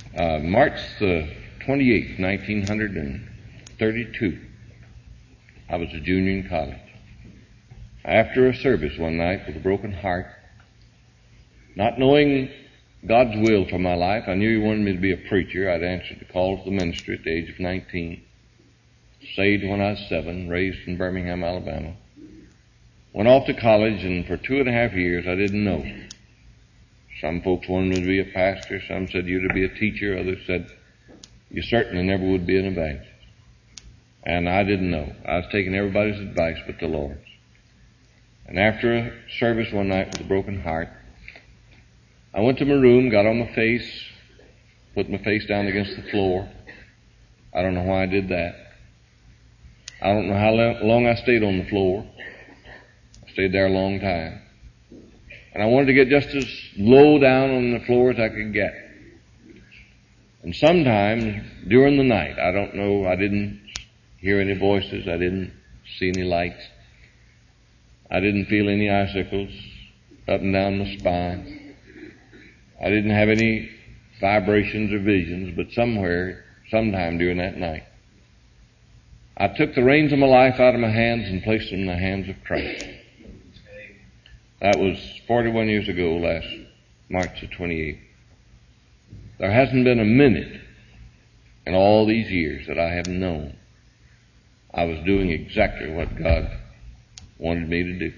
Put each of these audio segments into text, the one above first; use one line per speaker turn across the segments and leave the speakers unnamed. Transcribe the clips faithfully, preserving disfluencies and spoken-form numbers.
Uh, March the twenty-eighth, nineteen thirty-two, I was a junior in college. After a service one night with a broken heart, not knowing God's will for my life, I knew He wanted me to be a preacher. I'd answered the call to the ministry at the age of nineteen. Saved when I was seven, raised in Birmingham, Alabama. Went off to college, and for two and a half years I didn't know. Some folks wanted me to be a pastor. Some said you to be a teacher. Others said you certainly never would be an evangelist. And I didn't know. I was taking everybody's advice but the Lord's. And after a service one night with a broken heart, I went to my room, got on my face, put my face down against the floor. I don't know why I did that. I don't know how long I stayed on the floor. I stayed there a long time. And I wanted to get just as low down on the floor as I could get. And sometimes during the night, I don't know, I didn't hear any voices, I didn't see any lights, I didn't feel any icicles up and down my spine. I didn't have any vibrations or visions, but somewhere, sometime during that night, I took the reins of my life out of my hands and placed them in the hands of Christ. That was forty-one years ago, last March the twenty-eighth. There hasn't been a minute in all these years that I have known I was doing exactly what God wanted me to do.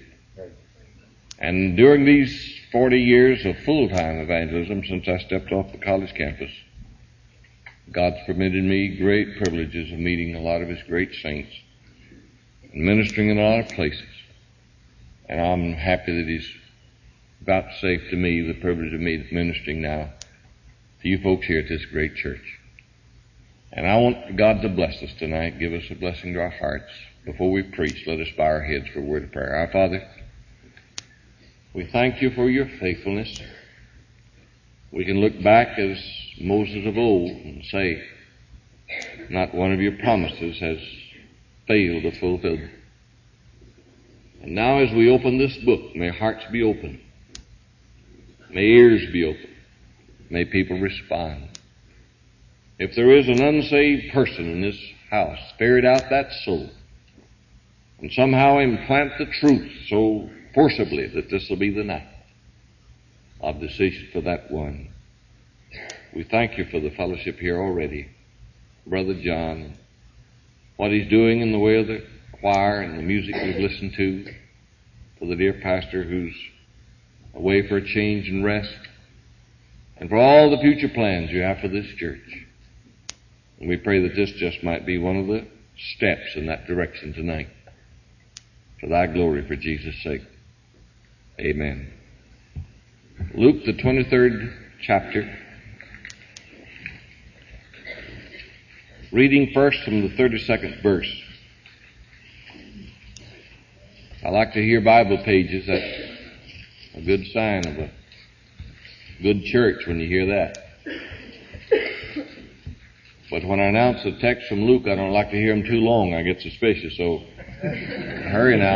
And during these forty years of full-time evangelism, since I stepped off the college campus, God's permitted me great privileges of meeting a lot of His great saints and ministering in a lot of places. And I'm happy that He's vouchsafed to me the privilege of me ministering now to you folks here at this great church. And I want God to bless us tonight, give us a blessing to our hearts. Before we preach, let us bow our heads for a word of prayer. Our Father, we thank You for Your faithfulness. We can look back as Moses of old and say, not one of Your promises has failed to fulfill them. And now as we open this book, may hearts be open. May ears be open. May people respond. If there is an unsaved person in this house, ferret out that soul and somehow implant the truth so forcibly that this will be the night of decision for that one. We thank You for the fellowship here already. Brother John, what he's doing in the way of the choir and the music we've listened to, for the dear pastor who's away for a change and rest, and for all the future plans You have for this church. And we pray that this just might be one of the steps in that direction tonight. For Thy glory, for Jesus' sake. Amen. Luke, the twenty-third chapter. Reading first from the thirty-second verse. I like to hear Bible pages. That's a good sign of a good church when you hear that. But when I announce a text from Luke, I don't like to hear them too long. I get suspicious, so hurry now.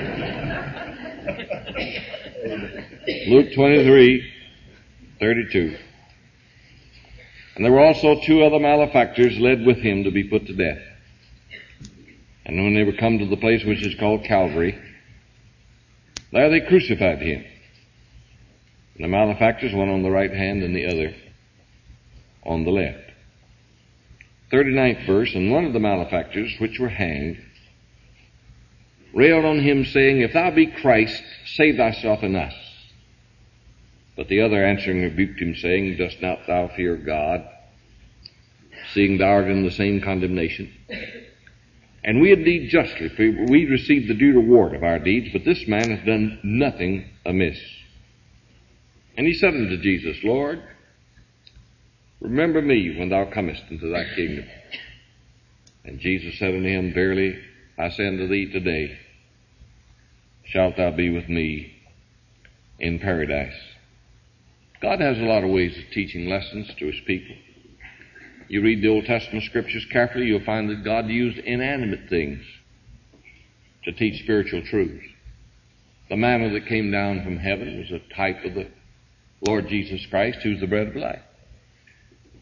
Luke twenty-three, thirty-two. And there were also two other malefactors led with him to be put to death. And when they were come to the place which is called Calvary, there they crucified him. And the malefactors, one on the right hand and the other on the left. thirty-ninth verse, and one of the malefactors which were hanged railed on him, saying, If thou be Christ, save thyself and us. But the other answering rebuked him, saying, Dost not thou fear God, seeing thou art in the same condemnation? And we indeed justly, for we receive the due reward of our deeds, but this man hath done nothing amiss. And he said unto Jesus, Lord, remember me when thou comest into thy kingdom. And Jesus said unto him, Verily I say unto thee, today shalt thou be with me in paradise. God has a lot of ways of teaching lessons to His people. You read the Old Testament scriptures carefully, you'll find that God used inanimate things to teach spiritual truths. The manna that came down from heaven was a type of the Lord Jesus Christ, who's the bread of life.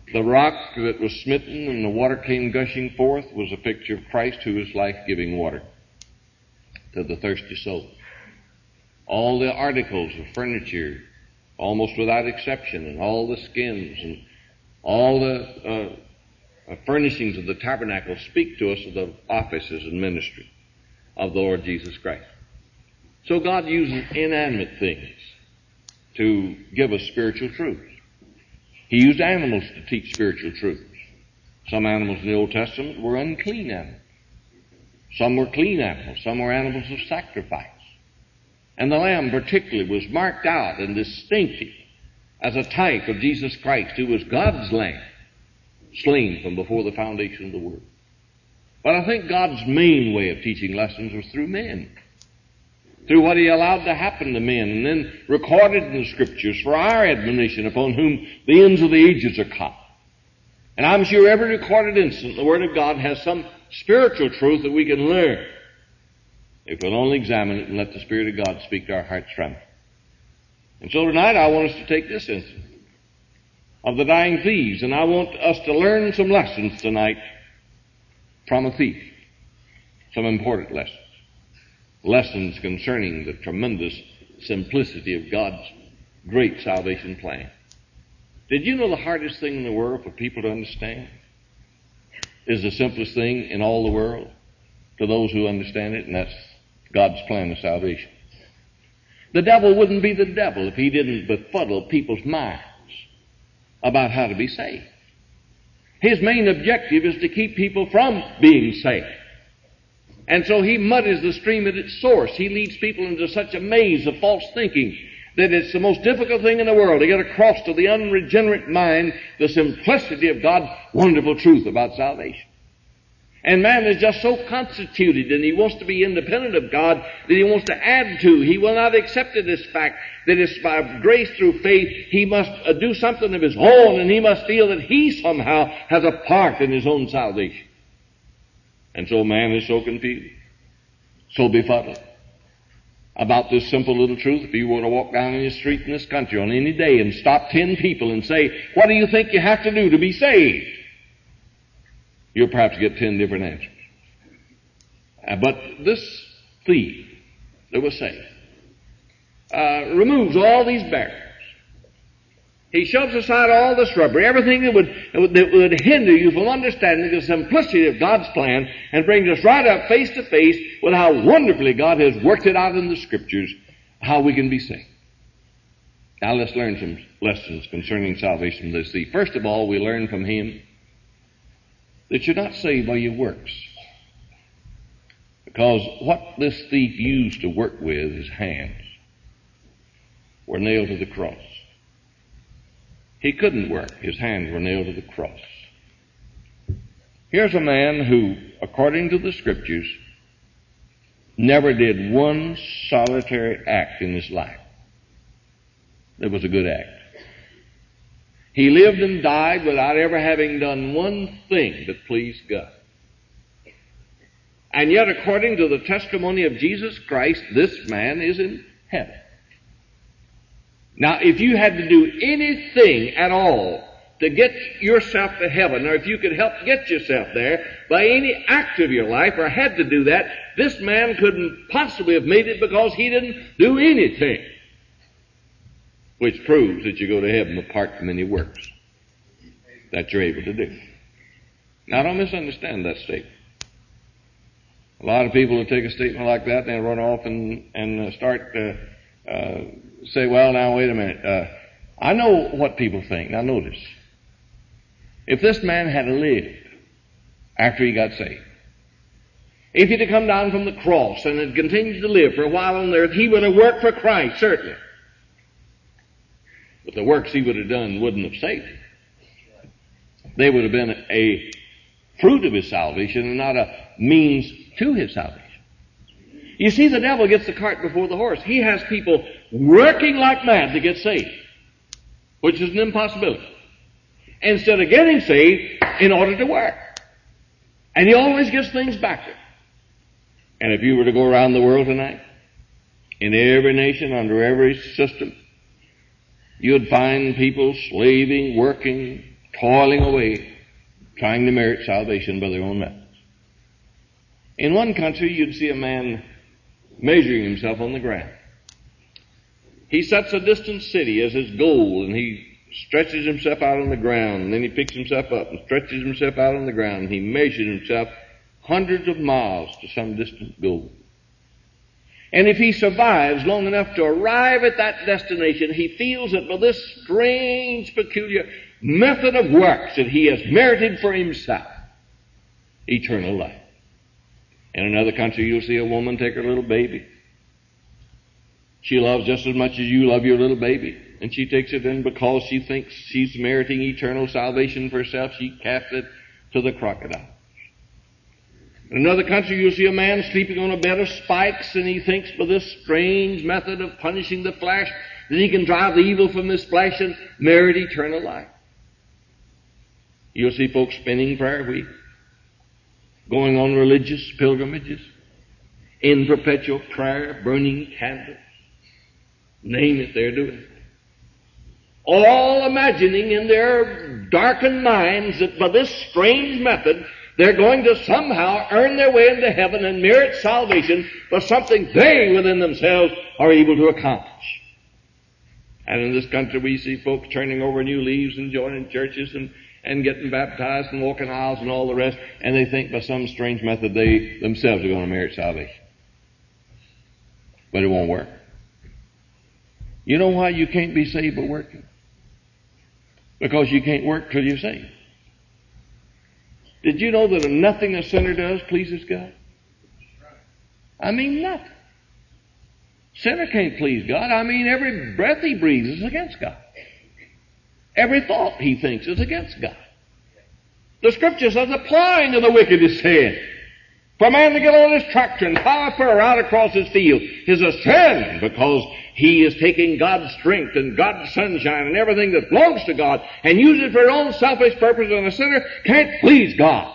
The rock that was smitten and the water came gushing forth was a picture of Christ, who is life-giving water to the thirsty soul. All the articles of furniture, almost without exception, and all the skins and all the uh, furnishings of the tabernacle speak to us of the offices and ministry of the Lord Jesus Christ. So God uses inanimate things to give us spiritual truths. He used animals to teach spiritual truths. Some animals in the Old Testament were unclean animals. Some were clean animals. Some were animals of sacrifice. And the lamb particularly was marked out and distinctive as a type of Jesus Christ, who was God's lamb, slain from before the foundation of the world. But I think God's main way of teaching lessons was through men, through what He allowed to happen to men, and then recorded in the Scriptures for our admonition, upon whom the ends of the ages are come. And I'm sure every recorded instance in the Word of God has some spiritual truth that we can learn, if we'll only examine it and let the Spirit of God speak to our hearts from it. And so tonight I want us to take this instance of the dying thieves, and I want us to learn some lessons tonight from a thief. Some important lessons. Lessons concerning the tremendous simplicity of God's great salvation plan. Did you know the hardest thing in the world for people to understand is the simplest thing in all the world to those who understand it, and that's God's plan of salvation? The devil wouldn't be the devil if he didn't befuddle people's minds about how to be saved. His main objective is to keep people from being saved. And so he muddies the stream at its source. He leads people into such a maze of false thinking that it's the most difficult thing in the world to get across to the unregenerate mind the simplicity of God's wonderful truth about salvation. And man is just so constituted, and he wants to be independent of God, that he wants to add to. He will not accept this fact that it's by grace through faith. He must uh, do something of his own, and he must feel that he somehow has a part in his own salvation. And so man is so confused, so befuddled about this simple little truth. If you were to walk down in the street in this country on any day and stop ten people and say, "What do you think you have to do to be saved?" you'll perhaps get ten different answers. Uh, but this thief that was saved uh, removes all these barriers. He shoves aside all the shrubbery, everything that would, that would hinder you from understanding the simplicity of God's plan, and brings us right up face to face with how wonderfully God has worked it out in the Scriptures, how we can be saved. Now let's learn some lessons concerning salvation from this thief. First of all, we learn from him that you're not saved by your works. Because what this thief used to work with, his hands, were nailed to the cross. He couldn't work. His hands were nailed to the cross. Here's a man who, according to the Scriptures, never did one solitary act in his life that was a good act. He lived and died without ever having done one thing that pleased God. And yet, according to the testimony of Jesus Christ, this man is in heaven. Now, if you had to do anything at all to get yourself to heaven, or if you could help get yourself there by any act of your life, or had to do that, this man couldn't possibly have made it, because he didn't do anything. Which proves that you go to heaven apart from any works that you're able to do. Now, don't misunderstand that statement. A lot of people will take a statement like that and they'll run off and, and start to uh, say, well, now, wait a minute. Uh, I know what people think. Now, notice. If this man had lived after he got saved, if he'd have come down from the cross and had continued to live for a while on the earth, he would have worked for Christ, certainly. But the works he would have done wouldn't have saved him. They would have been a fruit of his salvation and not a means to his salvation. You see, the devil gets the cart before the horse. He has people working like mad to get saved, which is an impossibility, instead of getting saved in order to work. And he always gets things backward. And if you were to go around the world tonight, in every nation, under every system, you'd find people slaving, working, toiling away, trying to merit salvation by their own methods. In one country, you'd see a man measuring himself on the ground. He sets a distant city as his goal, and he stretches himself out on the ground, and then he picks himself up and stretches himself out on the ground, and he measures himself hundreds of miles to some distant goal. And if he survives long enough to arrive at that destination, he feels that by this strange, peculiar method of works that he has merited for himself eternal life. In another country, you'll see a woman take her little baby. She loves just as much as you love your little baby. And she takes it in because she thinks she's meriting eternal salvation for herself. She casts it to the crocodiles. In another country, you'll see a man sleeping on a bed of spikes, and he thinks by this strange method of punishing the flesh that he can drive the evil from this flesh and merit eternal life. You'll see folks spending prayer week, going on religious pilgrimages, in perpetual prayer, burning candles. Name it, they're doing it. All imagining in their darkened minds that by this strange method they're going to somehow earn their way into heaven and merit salvation for something they within themselves are able to accomplish. And in this country we see folks turning over new leaves and joining churches and, and getting baptized and walking aisles and all the rest, and they think by some strange method they themselves are going to merit salvation. But it won't work. You know why you can't be saved by working? Because you can't work till you're saved. Did you know that nothing a sinner does pleases God? I mean nothing. Sinner can't please God. I mean every breath he breathes is against God. Every thought he thinks is against God. The Scripture says the plowing of the wicked is sin. For a man to get on his tractor and plow a furrow out across his field is a sin, because he is taking God's strength and God's sunshine and everything that belongs to God and uses it for his own selfish purpose, and a sinner can't please God.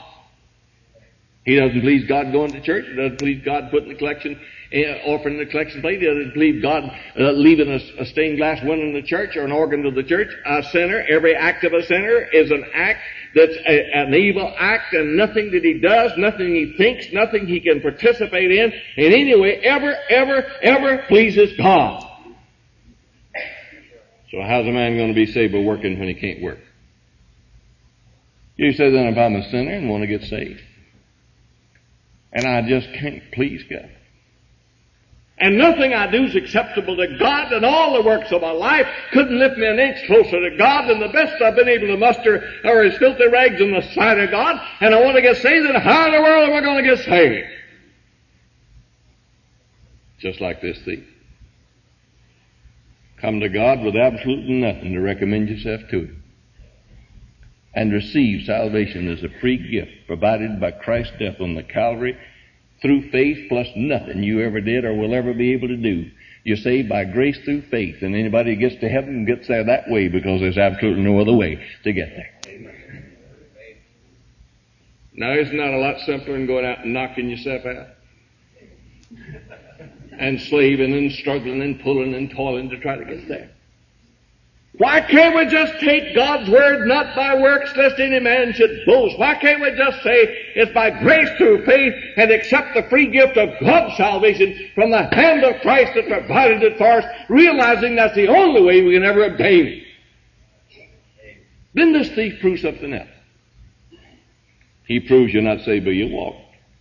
He doesn't please God going to church. He doesn't please God putting the collection, uh, offering the collection plate. He doesn't please God uh, leaving a, a stained glass window in the church or an organ to the church. A sinner, every act of a sinner is an act that's a, an evil act, and nothing that he does, nothing he thinks, nothing he can participate in, in any way ever, ever, ever pleases God. So how's a man going to be saved by working when he can't work? You say then, if I'm a sinner and want to get saved, and I just can't please God, and nothing I do is acceptable to God, and all the works of my life couldn't lift me an inch closer to God, and the best I've been able to muster are his filthy rags in the sight of God, and I want to get saved, then how in the world am I going to get saved? Just like this thief. Come to God with absolutely nothing to recommend yourself to him, and receive salvation as a free gift provided by Christ's death on the Calvary through faith, plus nothing you ever did or will ever be able to do. You're saved by grace through faith, and anybody who gets to heaven gets there that way, because there's absolutely no other way to get there. Amen. Now, isn't that a lot simpler than going out and knocking yourself out? And slaving and struggling and pulling and toiling to try to get there. Why can't we just take God's word, not by works, lest any man should boast? Why can't we just say it's by grace through faith and accept the free gift of God's salvation from the hand of Christ that provided it for us, realizing that's the only way we can ever obtain it? Then this thief proves something else. He proves you're not saved by your walk.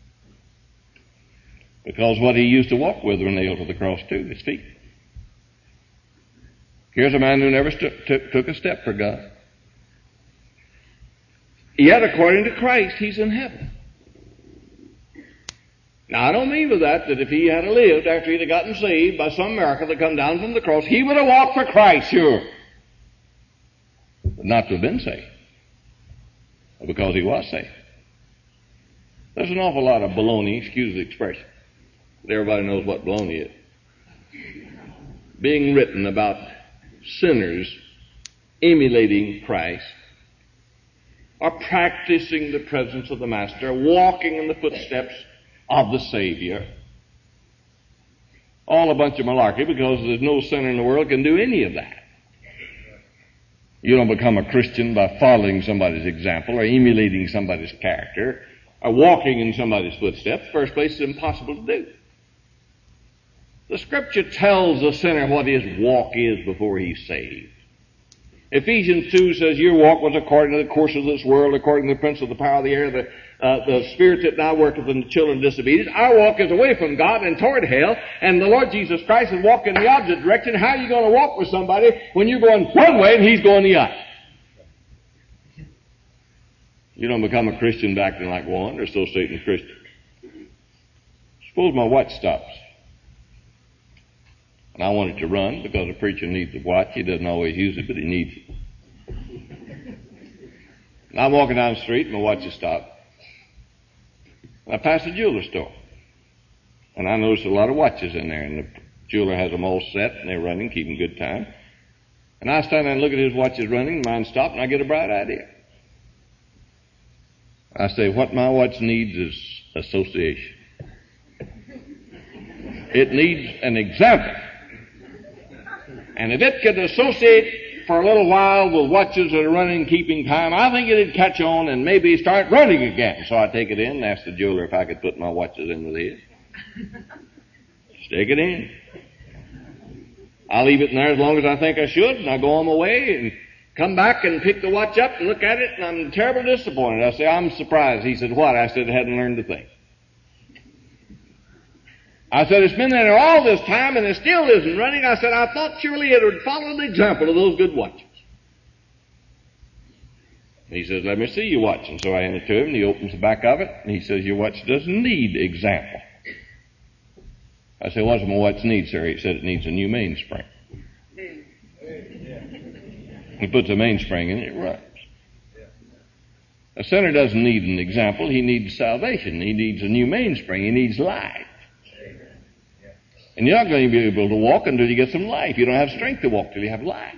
Because what he used to walk with were nailed to the cross too, his feet. Here's a man who never st- t- took a step for God. Yet, according to Christ, he's in heaven. Now, I don't mean by that that if he had lived after he'd have gotten saved by some miracle that come down from the cross, he would have walked for Christ, sure. But not to have been saved. Because he was saved. There's an awful lot of baloney, excuse the expression, but everybody knows what baloney is, being written about sinners emulating Christ, or practicing the presence of the Master, walking in the footsteps of the Savior. All a bunch of malarkey, because there's no sinner in the world can do any of that. You don't become a Christian by following somebody's example or emulating somebody's character or walking in somebody's footsteps. First place, it's impossible to do. The Scripture tells the sinner what his walk is before he's saved. Ephesians two says, your walk was according to the course of this world, according to the prince of the power of the air, the, uh, the spirit that now worketh in the children of disobedience. Our walk is away from God and toward hell, and the Lord Jesus Christ is walking in the opposite direction. How are you going to walk with somebody when you're going one way and he's going the other? You don't become a Christian by acting like one or associating with Christians. Suppose my watch stops. And I want it to run because a preacher needs a watch. He doesn't always use it, but he needs it. And I'm walking down the street and my watch has stopped. And I pass a jeweler store. And I notice a lot of watches in there. And the jeweler has them all set and they're running, keeping good time. And I stand there and look at his watches running, mine stopped, and I get a bright idea. I say, what my watch needs is association. It needs an example. And if it could associate for a little while with watches that are running, keeping time, I think it'd catch on and maybe start running again. So I take it in and ask the jeweler if I could put my watches in with his. Stick it in. I'll leave it in there as long as I think I should, and I go on my way and come back and pick the watch up and look at it, and I'm terribly disappointed. I say, I'm surprised. He said, what? I said, I hadn't learned a thing. I said, it's been there all this time and it still isn't running. I said, I thought surely it would follow the example of those good watches. He says, let me see your watch. And so I hand it to him and he opens the back of it and he says, your watch doesn't need example. I said, what does my watch need, sir? He said, it needs a new mainspring. He puts a mainspring in it, it runs. A sinner doesn't need an example. He needs salvation. He needs a new mainspring. He needs life. And you're not going to be able to walk until you get some life. You don't have strength to walk till you have life.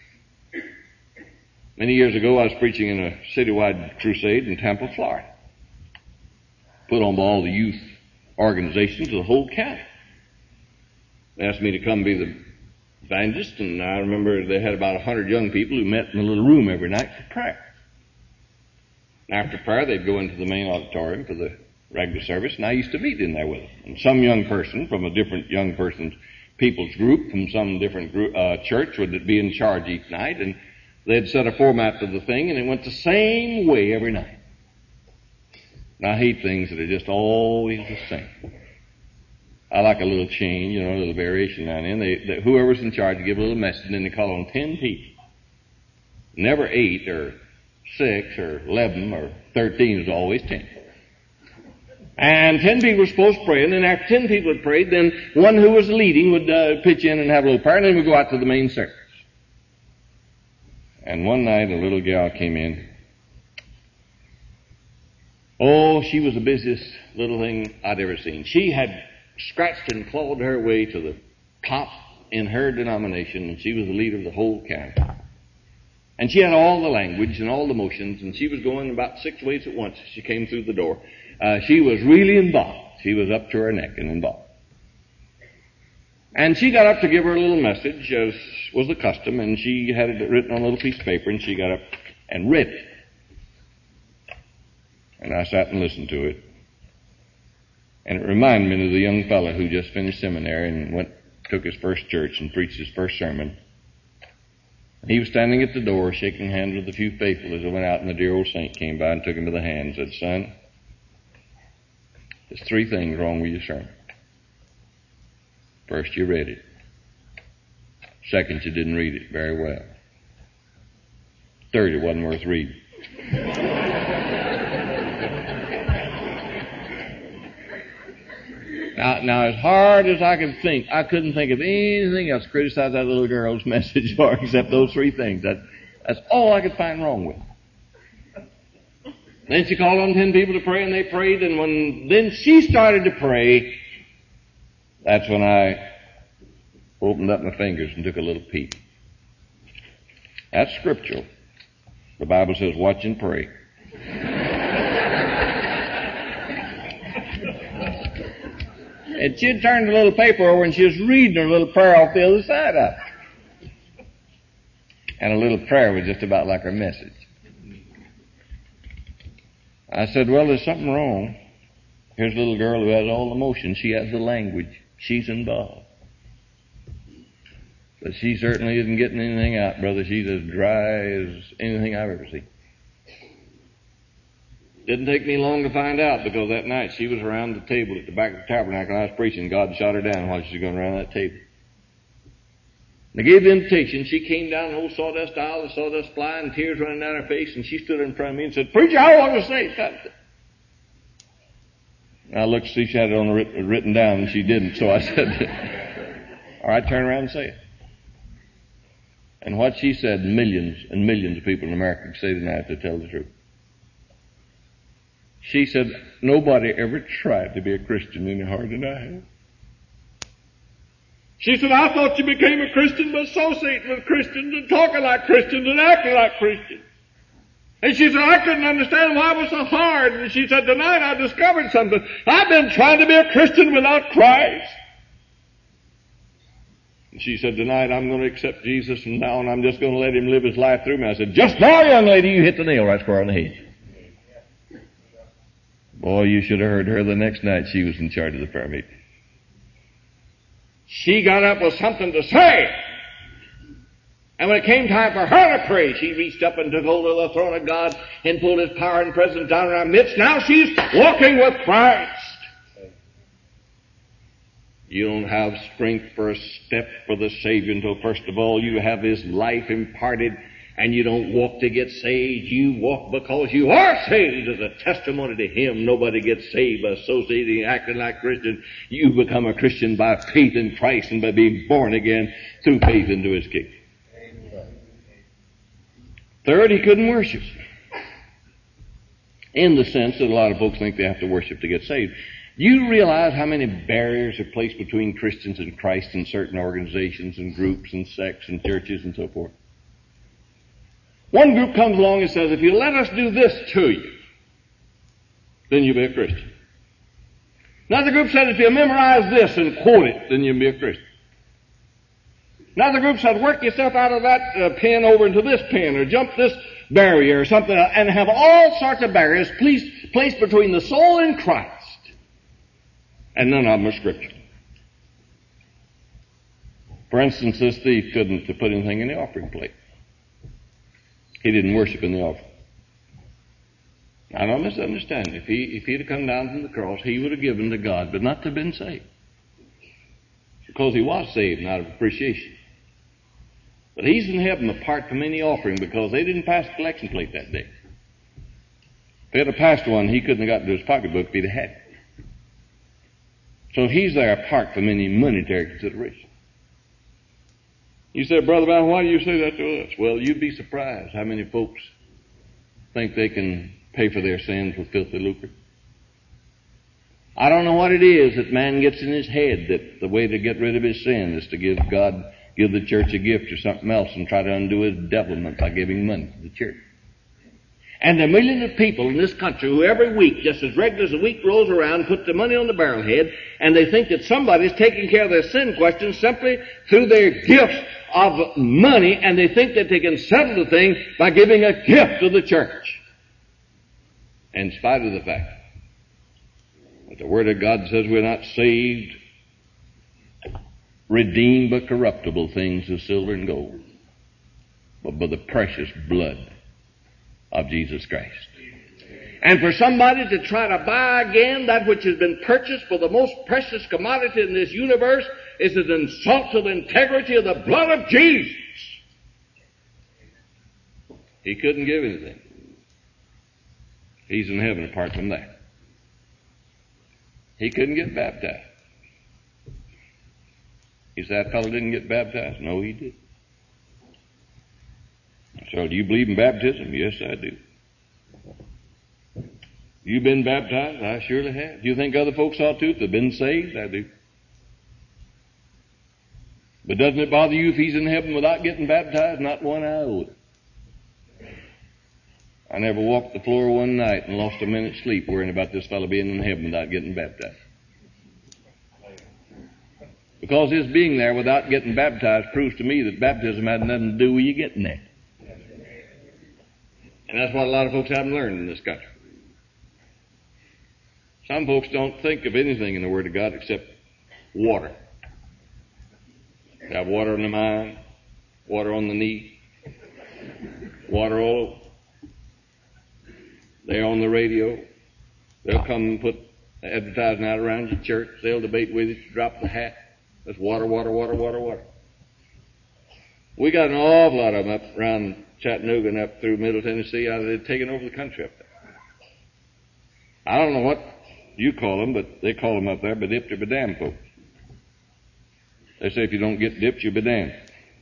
Many years ago, I was preaching in a citywide crusade in Tampa, Florida. Put on by all the youth organizations of the whole county. They asked me to come be the evangelist, and I remember they had about a hundred young people who met in a little room every night for prayer. After prayer, they'd go into the main auditorium for the regular service, and I used to meet in there with them. And some young person from a different young person's people's group, from some different group, uh, church, would be in charge each night, and they'd set a format to the thing, and it went the same way every night. And I hate things that are just always the same. I like a little change, you know, a little variation down in. They, they, whoever's in charge, give a little message, and then they call on ten people. Never eight or six or eleven or thirteen, it was always ten. And ten people were supposed to pray, and then after ten people had prayed, then one who was leading would uh, pitch in and have a little prayer, and then we'd go out to the main service. And one night, a little gal came in. Oh, she was the busiest little thing I'd ever seen. She had scratched and clawed her way to the top in her denomination, and she was the leader of the whole county. And she had all the language and all the motions, and she was going about six ways at once as she came through the door. Uh, she was really involved. She was up to her neck and involved. And she got up to give her a little message, as was the custom, and she had it written on a little piece of paper, and she got up and read it. And I sat and listened to it. And it reminded me of the young fellow who just finished seminary and went, took his first church and preached his first sermon. And he was standing at the door, shaking hands with a few faithful as they went out, and the dear old saint came by and took him by the hand and said, son, there's three things wrong with your sermon. First, you read it. Second, you didn't read it very well. Third, it wasn't worth reading. Now, now, as hard as I could think, I couldn't think of anything else to criticize that little girl's message for except those three things. That, that's all I could find wrong with it. Then she called on ten people to pray, and they prayed, and when then she started to pray, that's when I opened up my fingers and took a little peek. That's scriptural. The Bible says, watch and pray. And she'd turned the little paper over and she was reading her little prayer off the other side of it. And a little prayer was just about like her message. I said, well, there's something wrong. Here's a little girl who has all the emotion. She has the language. She's involved. But she certainly isn't getting anything out, brother. She's as dry as anything I've ever seen. Didn't take me long to find out, because that night she was around the table at the back of the tabernacle and I was preaching. God shot her down while she was going around that table. And I gave the invitation. She came down the old sawdust aisle, the sawdust flying, tears running down her face, and she stood in front of me and said, "Preacher, I want to say something." And I looked to see if she had it on the writ- written down, and she didn't. So I said, all right, turn around and say it. And what she said, millions and millions of people in America can say tonight to tell the truth. She said, nobody ever tried to be a Christian any harder than I have. She said, I thought you became a Christian by associating with Christians and talking like Christians and acting like Christians. And she said, I couldn't understand why it was so hard. And she said, tonight I discovered something. I've been trying to be a Christian without Christ. And she said, tonight I'm going to accept Jesus from now on. I'm just going to let him live his life through me. I said, just now, young lady, you hit the nail right square on the head. Boy, you should have heard her the next night. She was in charge of the prayer meeting. She got up with something to say. And when it came time for her to pray, she reached up and took hold of the throne of God and pulled his power and presence down in our midst. Now she's walking with Christ. You don't have strength for a step for the Savior until first of all you have his life imparted, and you don't walk to get saved. You walk because you are saved as a testimony to him. Nobody gets saved by associating, acting like Christian. You become a Christian by faith in Christ and by being born again through faith into his kingdom. Third, he couldn't worship. In the sense that a lot of folks think they have to worship to get saved. You realize how many barriers are placed between Christians and Christ in certain organizations and groups and sects and churches and so forth? One group comes along and says, if you let us do this to you, then you'll be a Christian. Another group said, if you memorize this and quote it, then you'll be a Christian. Another group said, work yourself out of that uh, pen over into this pen, or jump this barrier or something, and have all sorts of barriers placed, placed between the soul and Christ. And none of them are scriptural. For instance, this thief couldn't put anything in the offering plate. He didn't worship in the offering. Now, don't misunderstand. If he, if he'd have come down from the cross, he would have given to God, but not to have been saved. Because he was saved, not of appreciation. But he's in heaven apart from any offering because they didn't pass the collection plate that day. If they had passed one, he couldn't have got into his pocketbook if he'd have had it. So he's there apart from any monetary consideration. You said, Brother Brown, why do you say that to us? Well, you'd be surprised how many folks think they can pay for their sins with filthy lucre. I don't know what it is that man gets in his head that the way to get rid of his sin is to give God, give the church a gift or something else and try to undo his devilment by giving money to the church. And there are millions of people in this country who every week, just as regular as the week rolls around, put the money on the barrelhead, and they think that somebody's taking care of their sin questions simply through their gifts of money, and they think that they can settle the thing by giving a gift to the church. In spite of the fact that the Word of God says we're not saved, redeemed by corruptible things of silver and gold, but by the precious blood of Jesus Christ. And for somebody to try to buy again that which has been purchased for the most precious commodity in this universe is an insult to the integrity of the blood of Jesus. He couldn't give anything. He's in heaven apart from that. He couldn't get baptized. You say that fellow didn't get baptized? No, he did. So do you believe in baptism? Yes, I do. You been baptized? I surely have. Do you think other folks ought to if they've been saved? I do. But doesn't it bother you if he's in heaven without getting baptized? Not one iota. I never walked the floor one night and lost a minute's sleep worrying about this fellow being in heaven without getting baptized. Because his being there without getting baptized proves to me that baptism had nothing to do with you getting there. And that's what a lot of folks haven't learned in this country. Some folks don't think of anything in the Word of God except water. They have water on the mind, water on the knee, water all over. They're on the radio. They'll come and put advertising out around your church. They'll debate with you, drop the hat. That's water, water, water, water, water. We got an awful lot of them up around Chattanooga and up through Middle Tennessee. They're taking over the country up there. I don't know what you call them, but they call them up there bedipped or bedamned folks. They say if you don't get dipped, you're bedamned.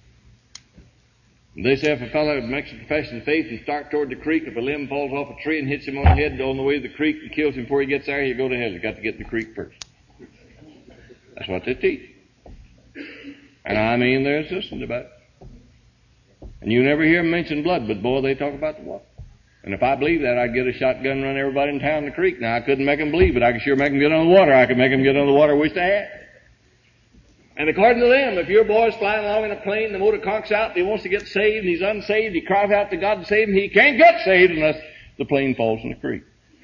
They say if a fellow makes a profession of faith and starts toward the creek, if a limb falls off a tree and hits him on the head on the way to the creek and kills him before he gets there, he'll go to hell. He's got to get in the creek first. That's what they teach. And I mean, they're insistent about it. And you never hear them mention blood, but boy, they talk about the water. And if I believe that, I'd get a shotgun and run everybody in town in the creek. Now, I couldn't make them believe it. I could sure make them get on the water. I could make them get on the water I wish they had. And according to them, if your boy's flying along in a plane, the motor conks out, and he wants to get saved, and he's unsaved, he cries out to God to save him, he can't get saved unless the plane falls in the creek.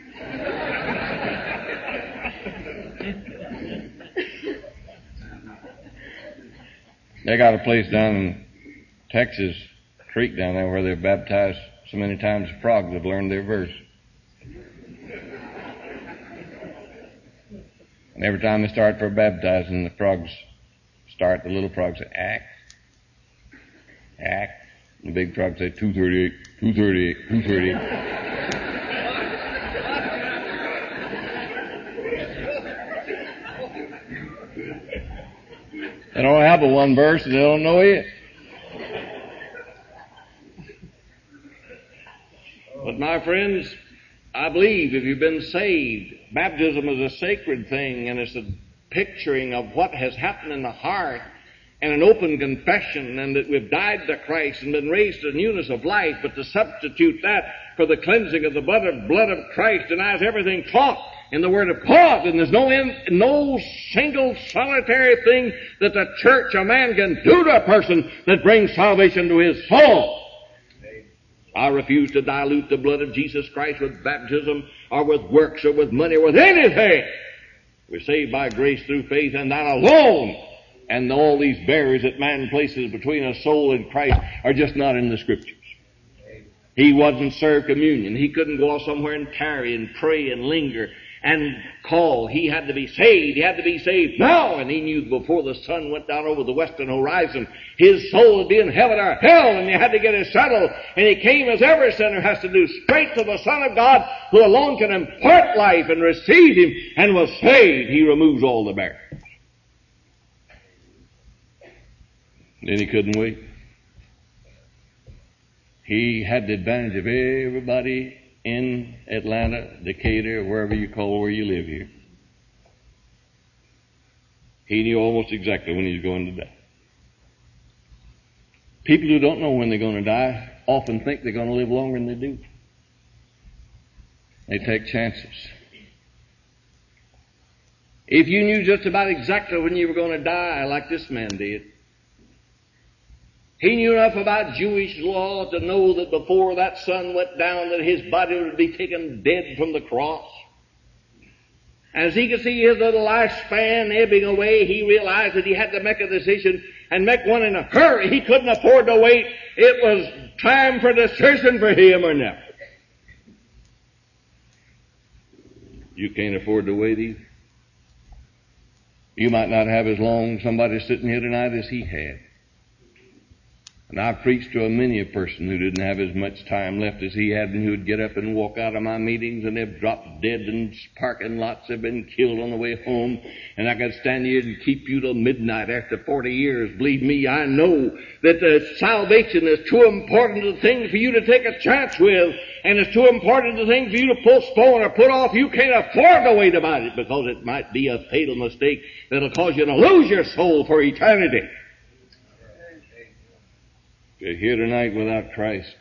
They got a place down in Texas, creek down there, where they're baptized so many times the frogs have learned their verse. And every time they start for baptizing, the frogs start, the little frogs say, act, act. And the big frogs say, two thirty-eight, two thirty-eight, two thirty-eight. They don't have but one verse and they don't know it. But my friends, I believe if you've been saved, baptism is a sacred thing, and it's a picturing of what has happened in the heart and an open confession, and that we've died to Christ and been raised to newness of life. But to substitute that for the cleansing of the blood of, blood of Christ denies everything taught in the Word of God. And there's no, in, no single solitary thing that the church, a man, can do to a person that brings salvation to his soul. I refuse to dilute the blood of Jesus Christ with baptism or with works or with money or with anything. We're saved by grace through faith and that alone. And all these barriers that man places between a soul and Christ are just not in the Scriptures. He wasn't served communion. He couldn't go off somewhere and tarry and pray and linger and call. He had to be saved. He had to be saved now. And he knew before the sun went down over the western horizon, his soul would be in heaven or hell, and he had to get it settled. And he came, as every sinner has to do, straight to the Son of God, who alone can impart life, and received him and was saved. He removes all the barriers. Then he couldn't wait. He had the advantage of everybody in Atlanta, Decatur, wherever you call where you live here. He knew almost exactly when he was going to die. People who don't know when they're going to die often think they're going to live longer than they do. They take chances. If you knew just about exactly when you were going to die, like this man did, he knew enough about Jewish law to know that before that sun went down that his body would be taken dead from the cross. As he could see his little lifespan ebbing away, he realized that he had to make a decision and make one in a hurry. He couldn't afford to wait. It was time for decision for him or never. You can't afford to wait either. You might not have as long somebody sitting here tonight as he had. And I've preached to a many a person who didn't have as much time left as he had, and who would get up and walk out of my meetings, and they've dropped dead in parking lots, they've been killed on the way home, and I could stand here and keep you till midnight after forty years. Believe me, I know that the salvation is too important a thing for you to take a chance with, and it's too important a thing for you to postpone or put off. You can't afford to wait about it, because it might be a fatal mistake that'll cause you to lose your soul for eternity. You're here tonight without Christ.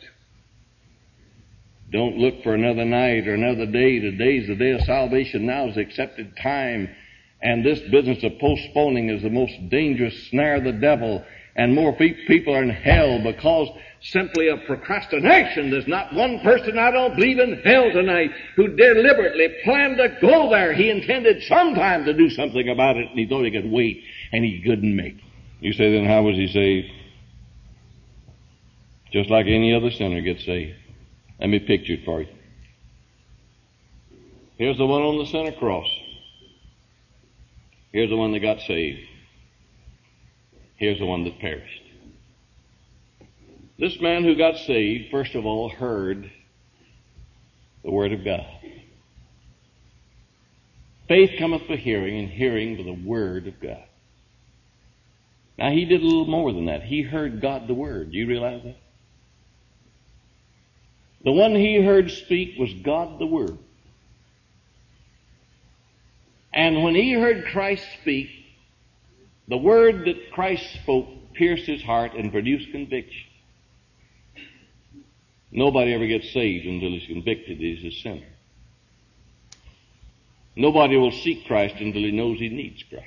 Don't look for another night or another day. Today's the day of salvation. Now is the accepted time. And this business of postponing is the most dangerous snare of the devil. And more pe- people are in hell because simply of procrastination. There's not one person I don't believe in hell tonight who deliberately planned to go there. He intended sometime to do something about it, and he thought he could wait, and he couldn't make it. You say, then how was he saved? Just like any other sinner gets saved. Let me picture it for you. Here's the one on the center cross. Here's the one that got saved. Here's the one that perished. This man who got saved, first of all, heard the Word of God. Faith cometh by hearing, and hearing by the Word of God. Now, he did a little more than that. He heard God the Word. Do you realize that? The one he heard speak was God the Word. And when he heard Christ speak, the word that Christ spoke pierced his heart and produced conviction. Nobody ever gets saved until he's convicted he's a sinner. Nobody will seek Christ until he knows he needs Christ.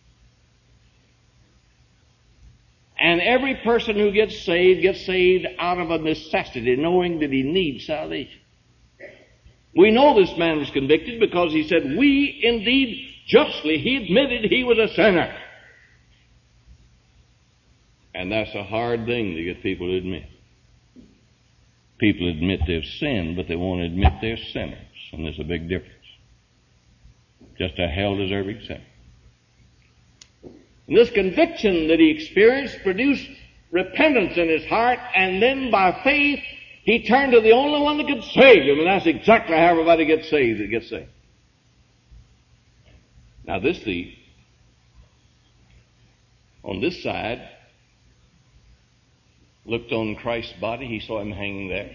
And every person who gets saved gets saved out of a necessity, knowing that he needs salvation. We know this man was convicted because he said, we indeed justly, he admitted he was a sinner. And that's a hard thing to get people to admit. People admit they've sinned, but they won't admit they're sinners. And there's a big difference. Just a hell-deserving sinner. And this conviction that he experienced produced repentance in his heart, and then by faith, he turned to the only one that could save him, and that's exactly how everybody gets saved that gets saved. Now this thief, on this side, looked on Christ's body. He saw him hanging there.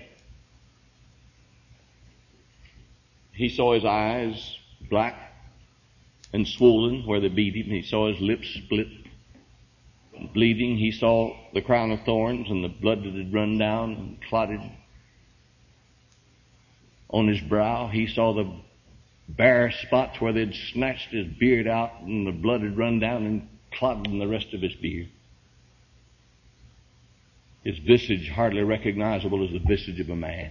He saw his eyes black and swollen where they beat him. He saw his lips split and bleeding. He saw the crown of thorns and the blood that had run down and clotted on his brow. He saw the bare spots where they'd snatched his beard out and the blood had run down and clotted in the rest of his beard. His visage hardly recognizable as the visage of a man.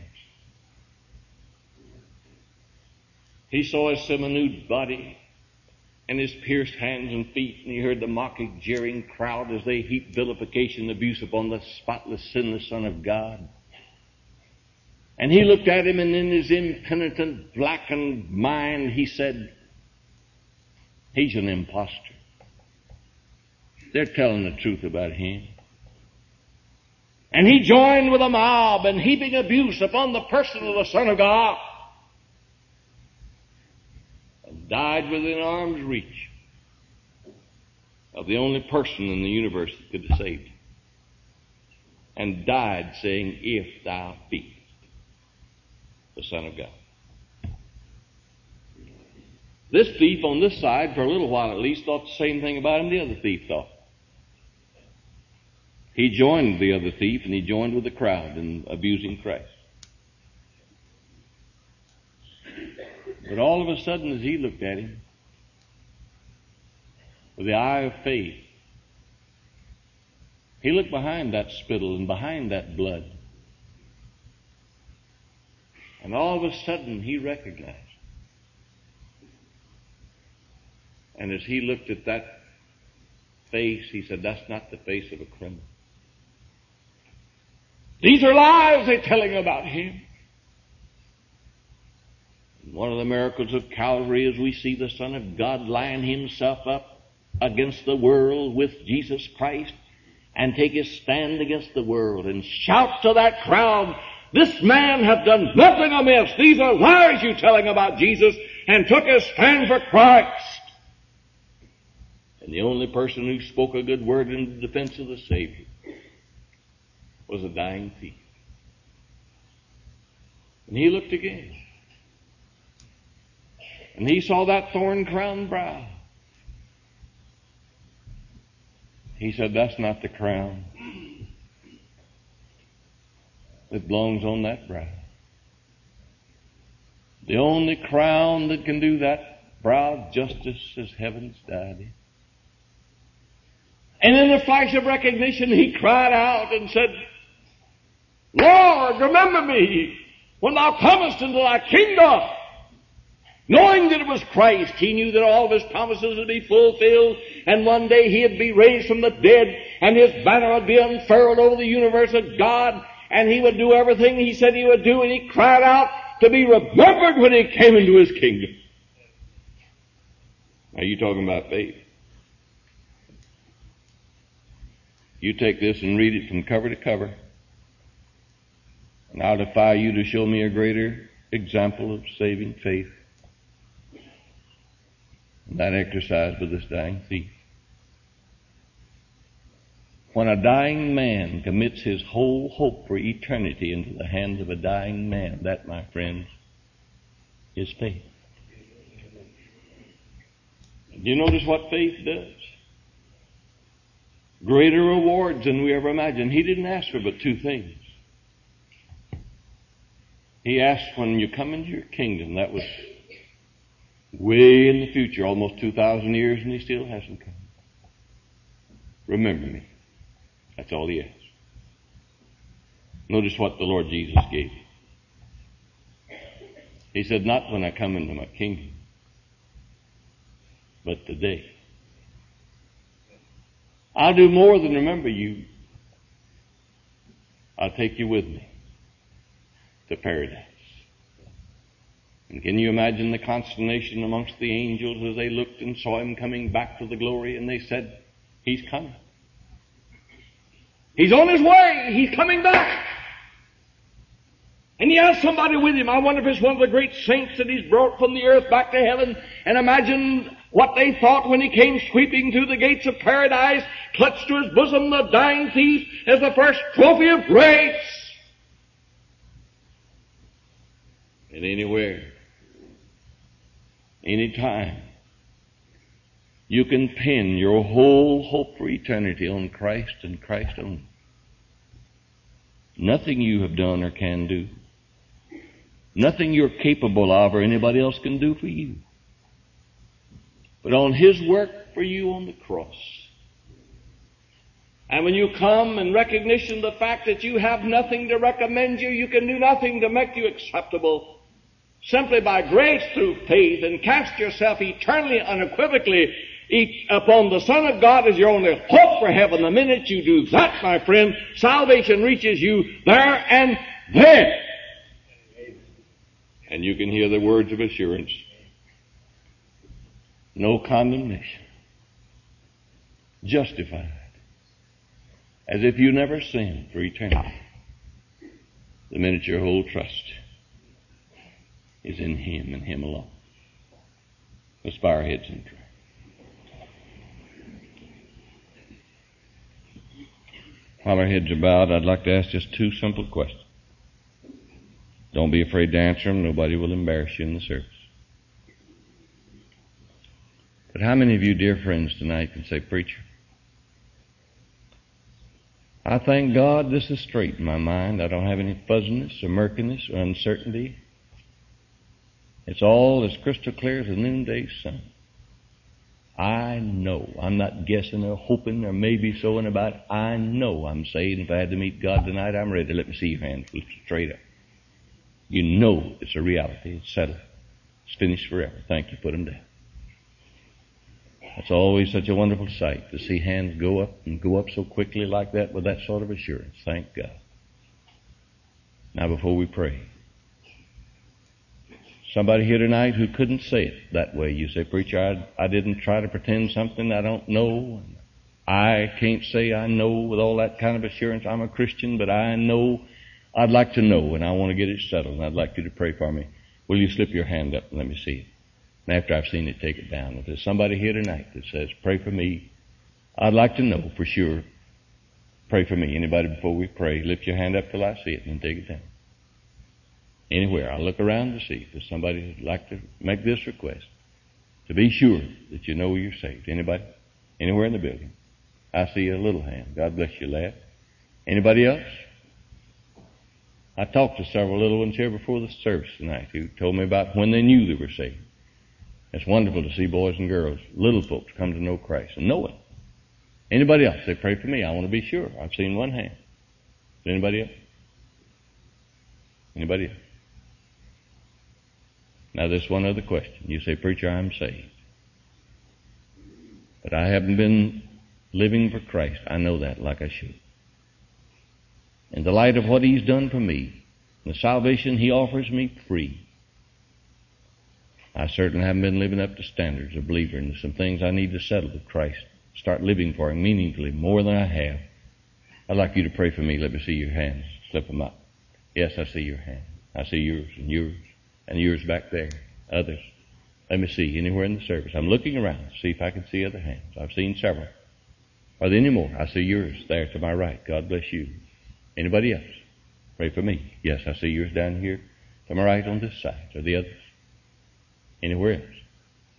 He saw his semi-nude body and his pierced hands and feet, and he heard the mocking, jeering crowd as they heaped vilification and abuse upon the spotless, sinless Son of God. And he looked at him, and in his impenitent, blackened mind, he said, he's an impostor. They're telling the truth about him. And he joined with a mob in heaping abuse upon the person of the Son of God, and died within arm's reach of the only person in the universe that could have saved him, and died saying, if thou be the Son of God. This thief on this side, for a little while at least, thought the same thing about him the other thief thought. He joined the other thief, and he joined with the crowd in abusing Christ. But all of a sudden, as he looked at him, with the eye of faith, he looked behind that spittle and behind that blood. And all of a sudden, he recognized. And as he looked at that face, he said, that's not the face of a criminal. These are lies they're telling about him. One of the miracles of Calvary is we see the Son of God line himself up against the world with Jesus Christ and take his stand against the world and shout to that crowd, this man hath done nothing amiss. These are lies you're telling about Jesus, and took his stand for Christ. And the only person who spoke a good word in defense of the Savior was a dying thief. And he looked again. And he saw that thorn-crowned brow. He said, that's not the crown that belongs on that brow. The only crown that can do that brow justice is heaven's diadem.
And in a flash of recognition, he cried out and said, Lord, remember me when thou comest into thy kingdom. Knowing that it was Christ, he knew that all of his promises would be fulfilled, and one day he'd be raised from the dead, and his banner would be unfurled over the universe of God, and he would do everything he said he would do, and he cried out to be remembered when he came into his kingdom. Now you talking about faith. You take this and read it from cover to cover, and I'll defy you to show me a greater example of saving faith than that exercise with this dying thief. When a dying man commits his whole hope for eternity into the hands of a dying man, that, my friends, is faith. Do you notice what faith does? Greater rewards than we ever imagined. He didn't ask for but two things. He asked when you come into your kingdom. That was way in the future, almost two thousand years, and he still hasn't come. Remember me. That's all he asked. Notice what the Lord Jesus gave him. He said, not when I come into my kingdom, but today. I'll do more than remember you. I'll take you with me to paradise. And can you imagine the consternation amongst the angels as they looked and saw him coming back to the glory, and they said, he's coming. He's on his way. He's coming back. And he has somebody with him. I wonder if it's one of the great saints that he's brought from the earth back to heaven. And imagine what they thought when he came sweeping through the gates of paradise, clutched to his bosom the dying thief as the first trophy of grace. And anywhere, anytime, you can pin your whole hope for eternity on Christ and Christ only. Nothing you have done or can do, nothing you're capable of or anybody else can do for you, but on his work for you on the cross. And when you come in recognition of the fact that you have nothing to recommend you, you can do nothing to make you acceptable, simply by grace through faith, and cast yourself eternally, unequivocally each upon the Son of God as your only hope for heaven. The minute you do that, my friend, salvation reaches you there and then. And you can hear the words of assurance. No condemnation. Justified. As if you never sinned for eternity. The minute your whole trust is in him and him alone. Let's bow our heads and pray. While our heads are bowed, I'd like to ask just two simple questions. Don't be afraid to answer them. Nobody will embarrass you in the service. But how many of you, dear friends, tonight can say, Preacher, I thank God this is straight in my mind. I don't have any fuzziness or murkiness or uncertainty. It's all as crystal clear as a noonday sun. I know. I'm not guessing or hoping or maybe sowing about it. I know I'm saved. If I had to meet God tonight, I'm ready. Let me see your hands straight up. You know it's a reality. It's settled. It's finished forever. Thank you. Put them down. It's always such a wonderful sight to see hands go up and go up so quickly like that with that sort of assurance. Thank God. Now before we pray, somebody here tonight who couldn't say it that way. You say, Preacher, I, I didn't try to pretend something I don't know. I can't say I know with all that kind of assurance. I'm a Christian, but I know. I'd like to know, and I want to get it settled, and I'd like you to pray for me. Will you slip your hand up and let me see it? And after I've seen it, take it down. If there's somebody here tonight that says, pray for me, I'd like to know for sure. Pray for me. Anybody before we pray, lift your hand up till I see it, and then take it down. Anywhere. I'll look around to see if there's somebody who'd like to make this request. To be sure that you know you're saved. Anybody? Anywhere in the building? I see a little hand. God bless you, lad. Anybody else? I talked to several little ones here before the service tonight who told me about when they knew they were saved. It's wonderful to see boys and girls, little folks, come to know Christ and know it. Anybody else? Say, pray for me. I want to be sure. I've seen one hand. Anybody else? Anybody else? Now, there's one other question. You say, preacher, I'm saved. But I haven't been living for Christ. I know that like I should. In the light of what He's done for me, the salvation He offers me free, I certainly haven't been living up to standards of believer, and there's some things I need to settle with Christ. Start living for Him meaningfully more than I have. I'd like you to pray for me. Let me see your hands. Slip them up. Yes, I see your hand. I see yours and yours and yours back there. Others. Let me see anywhere in the service. I'm looking around to see if I can see other hands. I've seen several. Are there any more? I see yours there to my right. God bless you. Anybody else? Pray for me. Yes, I see yours down here to my right on this side. Are the others? Anywhere else?